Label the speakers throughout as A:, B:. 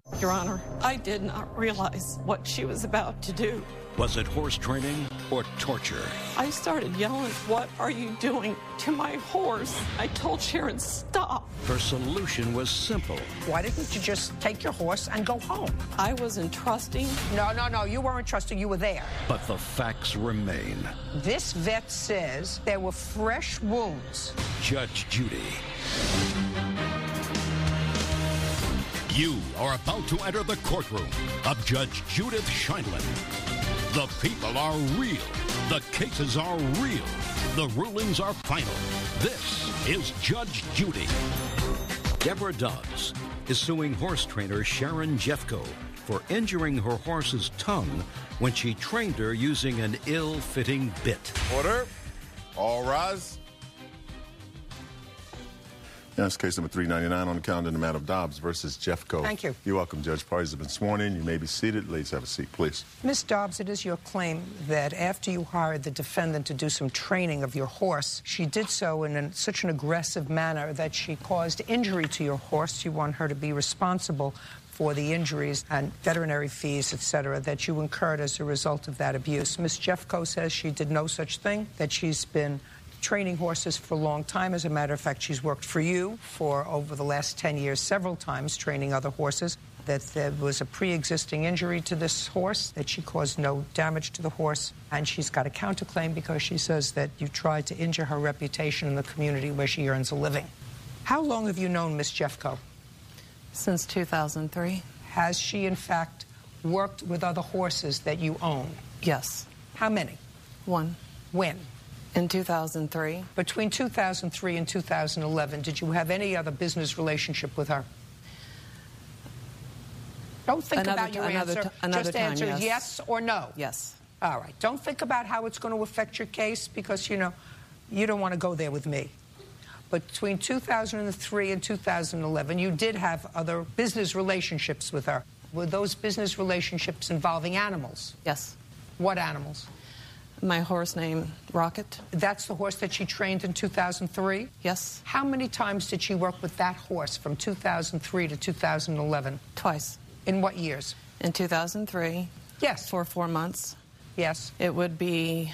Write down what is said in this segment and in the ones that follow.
A: Your Honor, I did not realize what she was about to do.
B: Was it horse training or torture?
A: I started yelling, "What are you doing to my horse?" I told Sharon, "Stop."
B: Her solution was simple.
C: Why didn't you just take your horse and go home?
A: I wasn't trusting.
C: No, you weren't trusting. You were there.
B: But the facts remain.
C: This vet says there were fresh wounds.
B: Judge Judy.
D: You are about to enter the courtroom of Judge Judith Sheindlin. The people are real. The cases are real. The rulings are final. This is Judge Judy.
B: Deborah Dobbs is suing horse trainer Sharon Jeffco for injuring her horse's tongue when she trained her using an ill-fitting bit.
E: Order. All rise. Yes, case number 399 on the calendar in the matter of Dobbs versus Jeffco.
C: Thank you.
E: You're welcome, Judge. Parties have been sworn in. You may be seated. Ladies, have a seat, please.
C: Ms. Dobbs, it is your claim that after you hired the defendant to do some training of your horse, she did so in such an aggressive manner that she caused injury to your horse. You want her to be responsible for the injuries and veterinary fees, etc., that you incurred as a result of that abuse. Ms. Jeffco says she did no such thing, that she's been training horses for a long time. As a matter of fact, she's worked for you for over the last 10 years several times training other horses, that there was a pre-existing injury to this horse, that she caused no damage to the horse, and she's got a counterclaim because she says that you tried to injure her reputation in the community where she earns a living. How long have you known Ms. Jeffco?
A: Since 2003.
C: Has she, in fact, worked with other horses that you own?
A: Yes.
C: How many?
A: One.
C: When?
A: In 2003.
C: Between 2003 and 2011, did you have any other business relationship with her? Don't think about your answer. Just answer yes or no.
A: Yes.
C: All right. Don't think about how it's going to affect your case because, you know, you don't want to go there with me. But between 2003 and 2011, you did have other business relationships with her. Were those business relationships involving animals?
A: Yes.
C: What animals?
A: My horse named Rocket.
C: That's the horse that she trained in 2003?
A: Yes.
C: How many times did she work with that horse from 2003 to 2011?
A: Twice.
C: In what years?
A: In 2003.
C: Yes.
A: For 4 months.
C: Yes.
A: It would be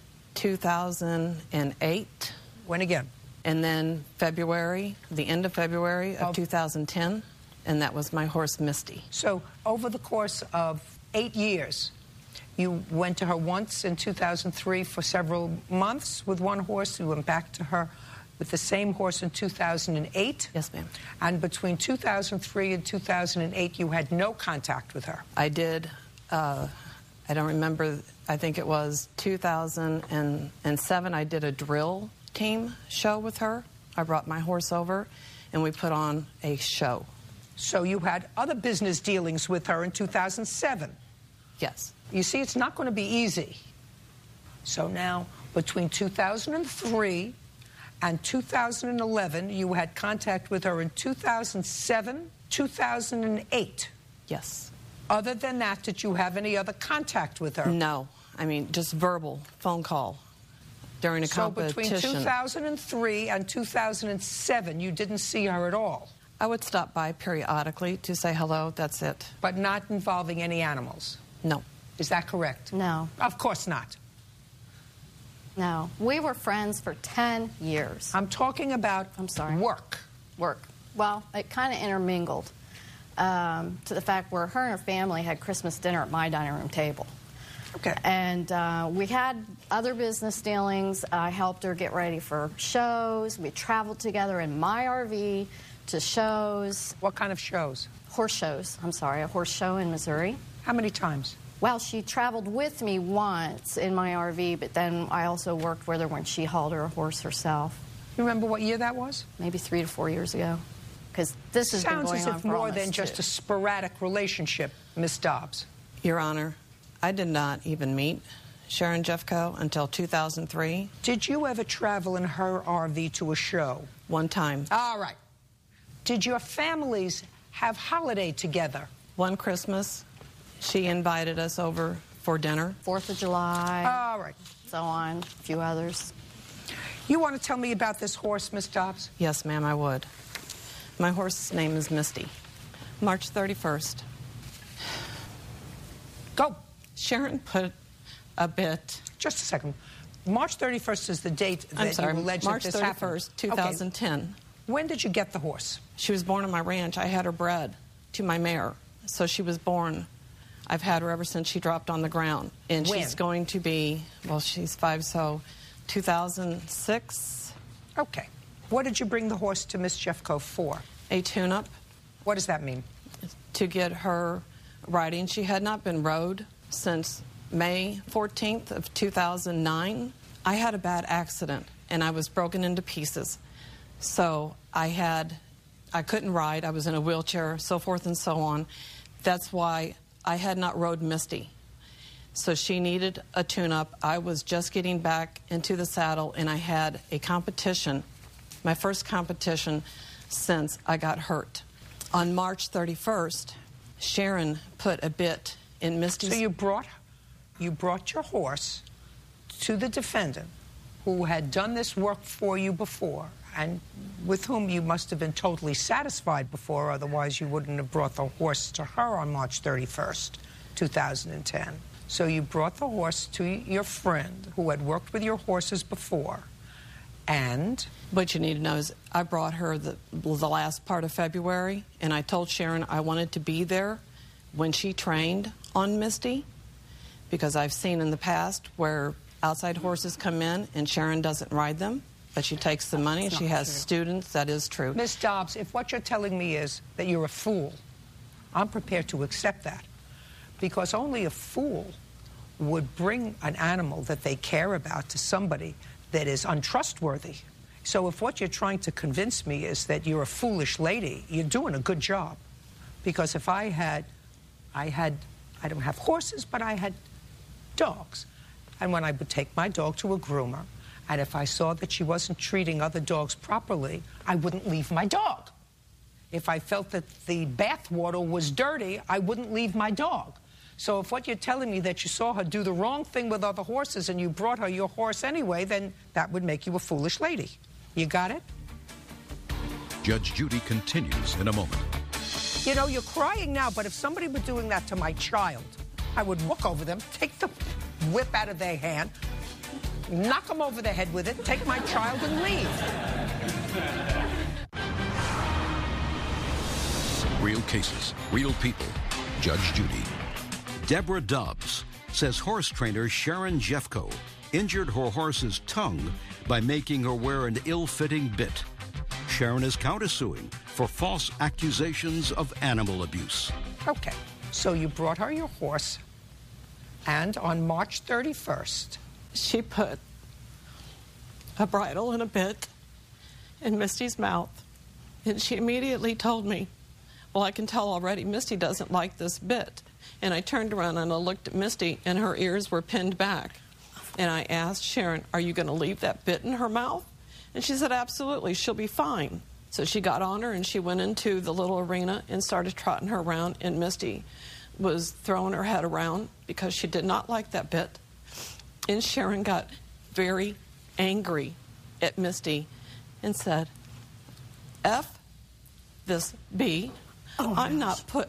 A: 2008.
C: When again?
A: And then February, the end of February of 2010, and that was my horse Misty.
C: So over the course of 8 years, you went to her once in 2003 for several months with one horse. You went back to her with the same horse in 2008.
A: Yes, ma'am.
C: And between 2003 and 2008, you had no contact with her.
A: I did. I don't remember. I think it was 2007. I did a drill team show with her. I brought my horse over, and we put on a show.
C: So you had other business dealings with her in 2007?
A: Yes.
C: You see, it's not going to be easy. So now, between 2003 and 2011, you had contact with her in 2007, 2008.
A: Yes.
C: Other than that, did you have any other contact with her?
A: No. I mean, just verbal phone call during a competition.
C: So between 2003 and 2007, you didn't see her at all?
A: I would stop by periodically to say hello. That's it.
C: But not involving any animals?
A: No.
C: Is that correct?
F: No.
C: Of course not.
F: No. We were friends for 10 years.
C: I'm talking about work.
F: Work. Well, it kind of intermingled to the fact where her and her family had Christmas dinner at my dining room table.
C: Okay.
F: And we had other business dealings. I helped her get ready for shows. We traveled together in my RV to shows.
C: What kind of shows?
F: Horse shows. I'm sorry, a horse show in Missouri.
C: How many times?
F: Well, she traveled with me once in my RV, but then I also worked with her when she hauled her horse herself.
C: You remember what year that was?
F: Maybe 3 to 4 years ago. Because this has been going on for
C: Sounds as if more than just a sporadic relationship, Miss Dobbs.
A: Your Honor, I did not even meet Sharon Jeffco until 2003.
C: Did you ever travel in her RV to a show?
A: One time.
C: All right. Did your families have holiday together?
A: One Christmas, she invited us over for dinner.
F: 4th of July.
C: All right.
F: So on, a few others.
C: You want to tell me about this horse, Miss Dobbs?
A: Yes, ma'am, I would. My horse's name is Misty. March 31st.
C: Go.
A: Sharon put a bit.
C: Just a second. March 31st is the date that
A: I'm sorry,
C: you allege
A: March
C: that this
A: 31st,
C: happened.
A: 2010.
C: Okay. When did you get the horse?
A: She was born on my ranch. I had her bred to my mare. So she was born. I've had her ever since she dropped on the ground. And
C: When?
A: she's going to be, well, she's 5, so 2006.
C: Okay. What did you bring the horse to Miss Jeffco for?
A: A tune-up
C: What does that mean?
A: to get her riding. She had not been rode since May 14th of 2009. I had a bad accident, and I was broken into pieces. So I couldn't ride. I was in a wheelchair, so forth and so on. That's why I had not rode Misty. So she needed a tune-up. I was just getting back into the saddle, and I had a competition, my first competition since I got hurt. On March 31st, Sharon put a bit in Misty's...
C: So you brought your horse to the defendant who had done this work for you before and with whom you must have been totally satisfied before, otherwise you wouldn't have brought the horse to her on March 31st, 2010. So you brought the horse to your friend who had worked with your horses before, and...
A: What you need to know is I brought her the last part of February, and I told Sharon I wanted to be there when she trained on Misty, because I've seen in the past where outside horses come in and Sharon doesn't ride them, but she takes the money and she has students. That is true.
C: Miss Dobbs, if what you're telling me is that you're a fool, I'm prepared to accept that, because only a fool would bring an animal that they care about to somebody that is untrustworthy. So if what you're trying to convince me is that you're a foolish lady, you're doing a good job. Because if I don't have horses, but I had dogs. And when I would take my dog to a groomer, and if I saw that she wasn't treating other dogs properly, I wouldn't leave my dog. If I felt that the bath water was dirty, I wouldn't leave my dog. So if what you're telling me that you saw her do the wrong thing with other horses and you brought her your horse anyway, then that would make you a foolish lady. You got it?
B: Judge Judy continues in a moment.
C: You know, you're crying now, but if somebody were doing that to my child, I would walk over them, take the whip out of their hand, knock them over the head with it, take my child and leave.
B: Real cases, real people. Judge Judy. Deborah Dobbs says horse trainer Sharon Jeffco injured her horse's tongue by making her wear an ill-fitting bit. Sharon is countersuing for false accusations of animal abuse.
C: Okay, so you brought her your horse, and on March 31st...
A: She put a bridle and a bit in Misty's mouth, and she immediately told me, well, I can tell already Misty doesn't like this bit. And I turned around and I looked at Misty, and her ears were pinned back. And I asked Sharon, are you going to leave that bit in her mouth? And she said, absolutely, she'll be fine. So she got on her and she went into the little arena and started trotting her around, and Misty was throwing her head around because she did not like that bit. And Sharon got very angry at Misty and said, F this B. I'm not putting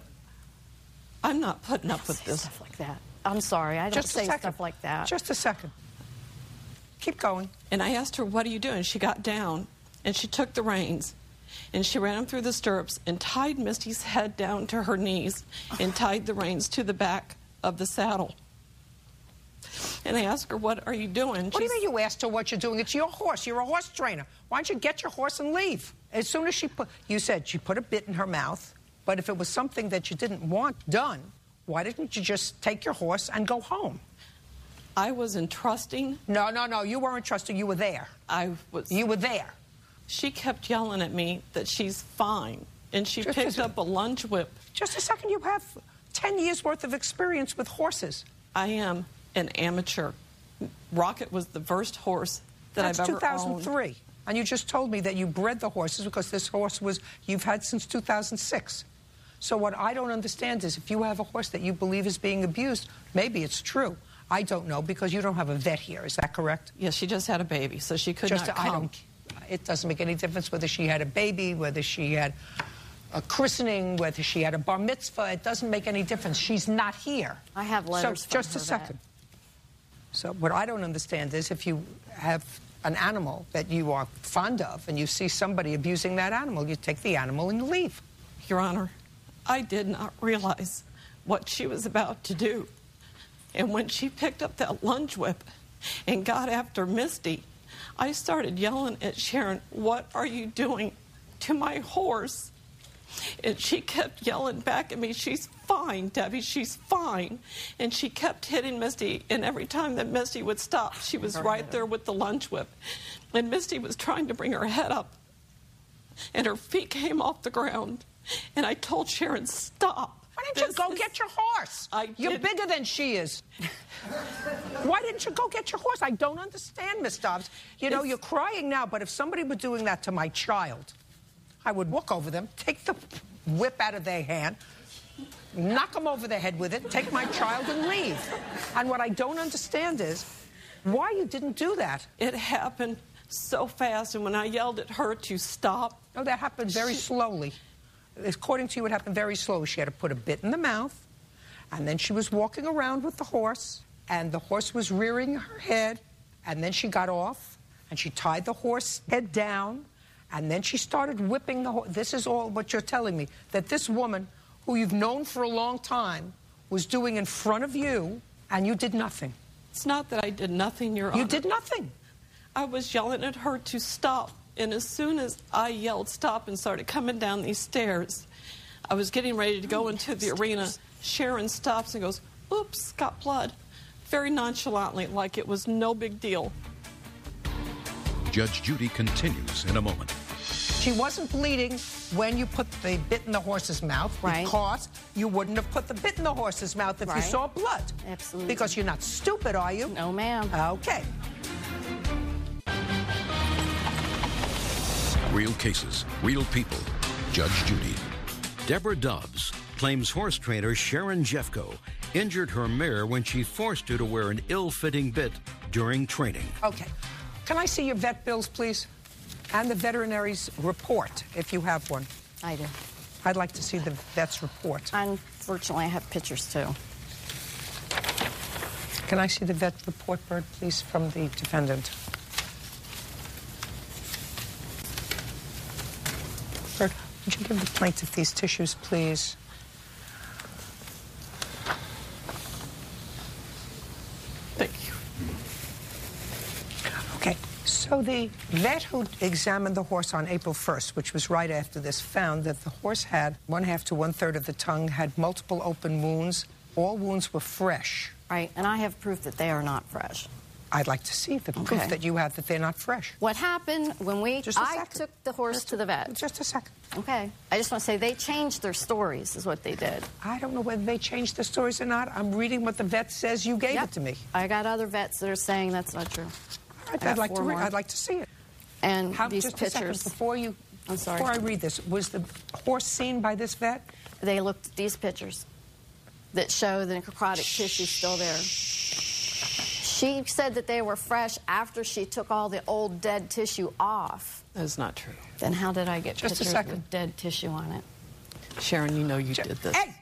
A: up with this.
F: Stuff like that. I'm sorry, I don't say stuff like that.
C: Just a second. Keep going.
A: And I asked her, what are you doing? She got down, and she took the reins, and she ran them through the stirrups and tied Misty's head down to her knees and tied the reins to the back of the saddle. And I asked her, what are you doing?
C: What do you mean you asked her what you're doing? It's your horse. You're a horse trainer. Why don't you get your horse and leave? As soon as you said she put a bit in her mouth, but if it was something that you didn't want done, why didn't you just take your horse and go home?
A: I was entrusting.
C: No, you weren't trusting. You were there. You were there.
A: She kept yelling at me that she's fine, and she picked up a lunge whip.
C: Just a second. You have 10 years' worth of experience with horses.
A: I am an amateur. Rocket was the first horse that I've ever owned.
C: That's 2003. And you just told me that you bred the horses because this horse you've had since 2006. So what I don't understand is if you have a horse that you believe is being abused, maybe it's true. I don't know, because you don't have a vet here. Is that correct?
A: Yes, she just had a baby, so she could not come.
C: It doesn't make any difference whether she had a baby, whether she had a christening, whether she had a bar mitzvah, it doesn't make any difference. She's not here.
F: I have letters
C: So,
F: from
C: just
F: her
C: a second. So what I don't understand is if you have an animal that you are fond of and you see somebody abusing that animal, you take the animal and you leave.
A: Your Honor, I did not realize what she was about to do. And when she picked up that lunge whip and got after Misty, I started yelling at Sharon, "What are you doing to my horse?" And she kept yelling back at me, "She's fine, Debbie, she's fine." And she kept hitting Misty, and every time that Misty would stop, she was right there with the lunge whip. And Misty was trying to bring her head up, and her feet came off the ground. And I told Sharon, "Stop."
C: Why didn't you go get your horse? You're bigger than she is. Why didn't you go get your horse? I don't understand, Miss Dobbs. You know, you're crying now, but if somebody were doing that to my child, I would walk over them, take the whip out of their hand, knock them over the head with it, take my child and leave. And what I don't understand is why you didn't do that.
A: It happened so fast, and when I yelled at her to stop...
C: No, that happened very slowly. According to you, it happened very slowly. She had to put a bit in the mouth, and then she was walking around with the horse, and the horse was rearing her head, and then she got off, and she tied the horse head down, and then she started whipping the horse. This is all what you're telling me, that this woman, who you've known for a long time, was doing in front of you, and you did nothing.
A: It's not that I did nothing, Your Honor.
C: You did nothing.
A: I was yelling at her to stop. And as soon as I yelled stop and started coming down these stairs, I was getting ready to go into the arena. Sharon stops and goes, "Oops, got blood." Very nonchalantly, like it was no big deal.
B: Judge Judy continues in a moment.
C: She wasn't bleeding when you put the bit in the horse's mouth,
F: right,
C: because you wouldn't have put the bit in the horse's mouth if you saw blood.
F: Absolutely.
C: Because you're not stupid, are you?
F: No, ma'am.
C: Okay.
B: Real cases, real people. Judge Judy. Deborah Dobbs claims horse trainer Sharon Jeffco injured her mare when she forced her to wear an ill-fitting bit during training.
C: Okay. Can I see your vet bills, please? And the veterinary's report, if you have one.
F: I do.
C: I'd like to see the vet's report.
F: Unfortunately, I have pictures, too.
C: Can I see the vet report, Bird, please, from the defendant? Bird, would you give the plaintiff these tissues, please?
A: Thank you.
C: Okay, so the vet who examined the horse on April 1st, which was right after this, found that the horse had 1/2 to 1/3 of the tongue, had multiple open wounds. All wounds were fresh.
F: Right, and I have proof that they are not fresh.
C: I'd like to see the proof that you have that they're not fresh.
F: What happened when I took the horse to the vet?
C: Just a second.
F: Okay. I just want to say they changed their stories is what they did.
C: I don't know whether they changed their stories or not. I'm reading what the vet says you gave it to me.
F: I got other vets that are saying that's not true.
C: All right, I'd like to see it.
F: And these
C: just
F: pictures.
C: A second, before I read this, was the horse seen by this vet?
F: They looked at these pictures that show the necrotic tissue still there. She said that they were fresh after she took all the old dead tissue off.
A: That's not true.
F: Then how did I get
C: Just
F: pictures
C: a second.
F: with dead tissue on it?
A: Sharon, you know you did this.
C: Hey!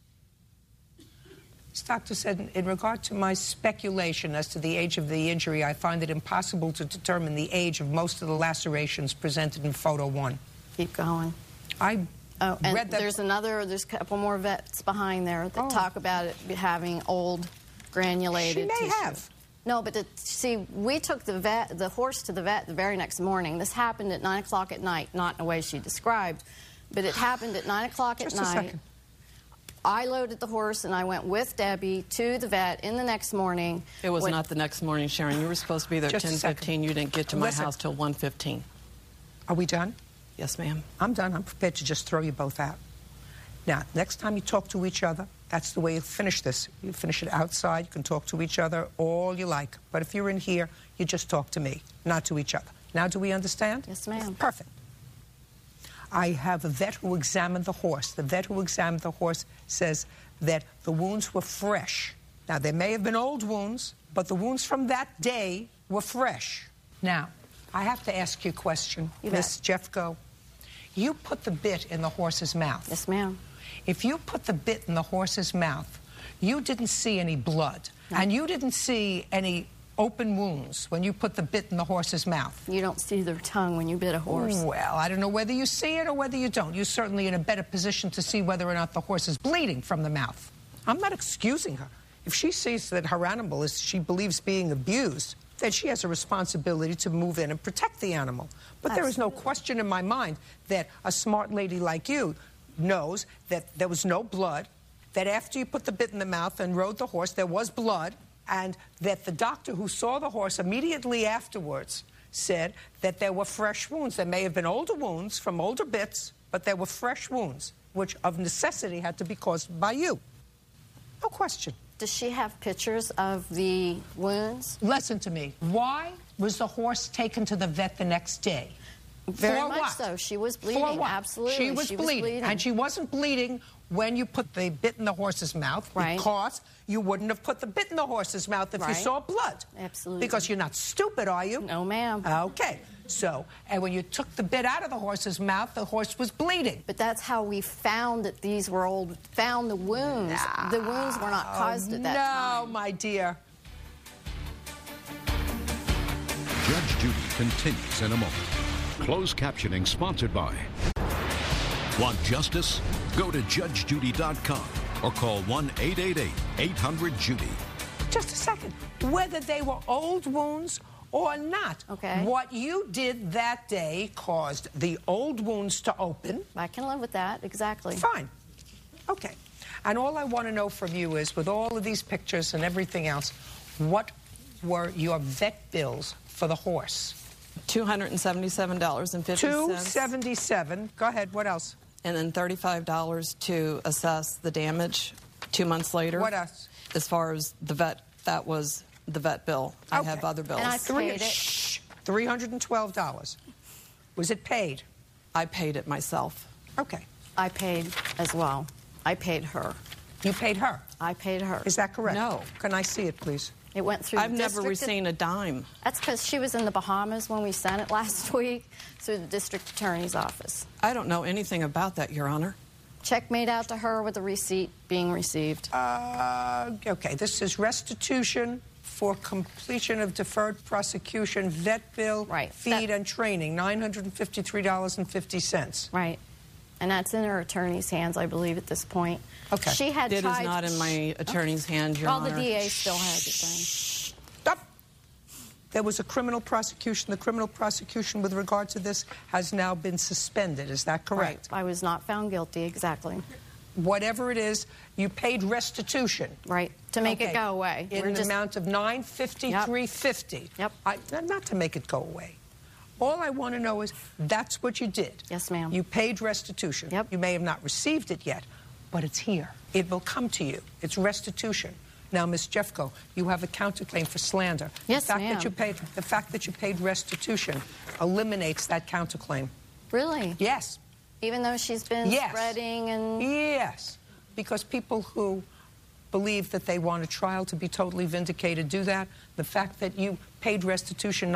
C: This doctor said, in regard to my speculation as to the age of the injury, I find it impossible to determine the age of most of the lacerations presented in photo 1.
F: Keep going.
C: I
F: and
C: read that.
F: there's a couple more vets behind there that talk about it having old granulated
C: She may
F: tissue.
C: have.
F: No, but see, we took the horse to the vet the very next morning. This happened at 9 o'clock at night, not in the way she described, but it happened at 9 o'clock at night.
C: Just a second.
F: I loaded the horse and I went with Debbie to the vet in the next morning.
A: It was not the next morning, Sharon. You were supposed to be there at
C: Just a
A: 10:15. You didn't get to my
C: Listen.
A: house till 1:15.
C: Are we done?
A: Yes, ma'am.
C: I'm done. I'm prepared to just throw you both out. Now, next time you talk to each other, that's the way you finish this. You finish it outside. You can talk to each other all you like. But if you're in here, you just talk to me, not to each other. Now, do we understand?
F: Yes, ma'am.
C: Perfect. I have a vet who examined the horse. The vet who examined the horse says that the wounds were fresh. Now, there may have been old wounds, but the wounds from that day were fresh. Now, I have to ask you a question,
F: You
C: Miss
F: bet.
C: Jeffco. You put the bit in the horse's mouth.
F: Yes, ma'am.
C: If you put the bit in the horse's mouth, you didn't see any blood, and you didn't see any open wounds when you put the bit in the horse's mouth.
F: You don't see their tongue when you bit a horse.
C: Well, I don't know whether you see it or whether you don't. You're certainly in a better position to see whether or not the horse is bleeding from the mouth. I'm not excusing her. If she sees that her animal is, she believes, being abused, then she has a responsibility to move in and protect the animal. But there is no question in my mind that a smart lady like you knows that there was no blood, that after you put the bit in the mouth and rode the horse, there was blood, and that the doctor who saw the horse immediately afterwards said that there were fresh wounds. There may have been older wounds from older bits, but there were fresh wounds, which of necessity had to be caused by you. No question.
F: Does she have pictures of the wounds?
C: Listen to me. Why was the horse taken to the vet the next day?
F: Very
C: For
F: much
C: what?
F: so. She was bleeding.
C: For what?
F: Absolutely.
C: She was bleeding. And she wasn't bleeding when you put the bit in the horse's mouth,
F: right,
C: because you wouldn't have put the bit in the horse's mouth if you saw blood.
F: Absolutely.
C: Because you're not stupid, are you?
F: No, ma'am.
C: Okay. So, and when you took the bit out of the horse's mouth, the horse was bleeding.
F: But that's how we found that these were old, found the wounds. The wounds were not caused at that time.
C: No, my dear.
B: Judge Judy continues in a moment. Closed captioning sponsored by... Want justice? Go to JudgeJudy.com or call 1-888-800-JUDY.
C: Just a second. Whether they were old wounds or not, what you did that day caused the old wounds to open.
F: I can live with that, exactly.
C: Fine. Okay. And all I want to know from you is, with all of these pictures and everything else, what were your vet bills for the horse?
A: $277.50.
C: $277. Go ahead. What else?
A: And then $35 to assess the damage 2 months later.
C: What else?
A: As far as the vet, that was the vet bill. I have other bills.
F: And I paid it.
C: $312. Was it paid?
A: I paid it myself.
C: Okay.
F: I paid as well. I paid her.
C: You paid her?
F: I paid her.
C: Is that correct?
A: No.
C: Can I see it, please?
F: It went through
A: I've never received a dime.
F: That's because she was in the Bahamas when we sent it last week through the district attorney's office.
A: I don't know anything about that, Your Honor.
F: Check made out to her with a receipt being received.
C: Okay, this is restitution for completion of deferred prosecution, vet bill, feed and training, $953.50.
F: Right. And that's in her attorney's hands, I believe, at this point.
C: Okay.
F: She had
A: It is not in my attorney's hands, Your Honor.
F: Well, the DA still has it then.
C: Stop. There was a criminal prosecution. The criminal prosecution with regard to this has now been suspended. Is that correct?
F: Right. I was not found guilty, exactly.
C: Whatever it is, you paid restitution.
F: Right. To make it go away.
C: In an amount of $953.50.
F: Yep.
C: Not to make it go away. All I want to know is that's what you did.
F: Yes, ma'am.
C: You paid restitution.
F: Yep.
C: You may have not received it yet, but it's here. It will come to you. It's restitution. Now, Ms. Jeffco, you have a counterclaim for slander.
F: Yes,
C: ma'am. The fact that you paid restitution eliminates that counterclaim.
F: Really?
C: Yes.
F: Even though she's been spreading and...
C: Yes. Because people who believe that they want a trial to be totally vindicated do that. The fact that you paid restitution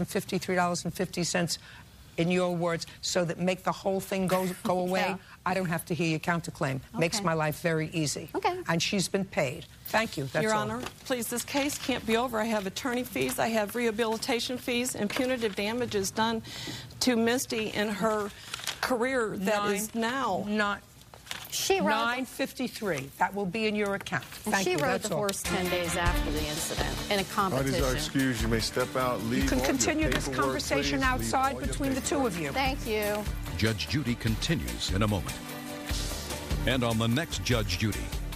C: $953.50, in your words, so that make the whole thing go away,
F: Yeah.
C: I don't have to hear your counterclaim. Makes my life very easy.
F: Okay.
C: And she's been paid. Thank you. That's
A: Your
C: all.
A: Honor, please, this case can't be over. I have attorney fees, I have rehabilitation fees, and punitive damages done to Misty in her career that is now.
F: She rode
C: $953. That will be in your account.
F: And
C: Thank
F: she
C: you.
F: rode
C: That's
F: the
C: all.
F: horse 10 days after the incident in a competition.
E: Parties are excused. You may step out, leave.
C: You can
E: all your
C: continue this
E: paperwork,
C: conversation
E: please.
C: outside
E: Leave all your
C: between the two of you.
F: Thank you.
B: Judge Judy continues in a moment. And on the next Judge Judy.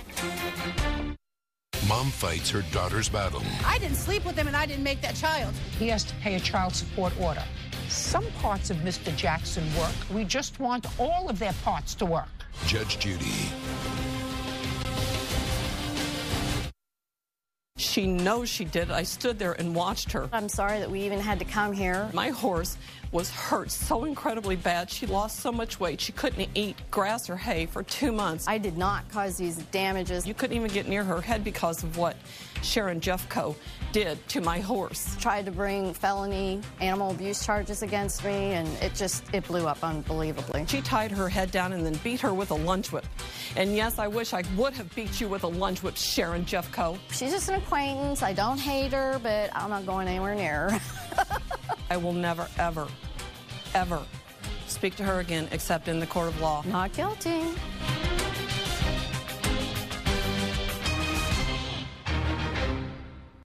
G: Mom fights her daughter's battle.
H: I didn't sleep with him and I didn't make that child.
C: He has to pay a child support order. Some parts of Mr. Jackson work. We just want all of their parts to work.
G: Judge Judy.
A: She knows she did it. I stood there and watched her.
F: I'm sorry that we even had to come here.
A: My horse was hurt so incredibly bad. She lost so much weight. She couldn't eat grass or hay for 2 months.
F: I did not cause these damages.
A: You couldn't even get near her head because of what Sharon Jeffco did to my horse.
F: Tried to bring felony animal abuse charges against me, and it blew up unbelievably.
A: She tied her head down and then beat her with a lunch whip. And yes, I wish I would have beat you with a lunch whip, Sharon Jeffco.
F: She's just an acquaintance. I don't hate her, but I'm not going anywhere near her.
A: I will never, ever, ever speak to her again except in the court of law.
F: Not guilty.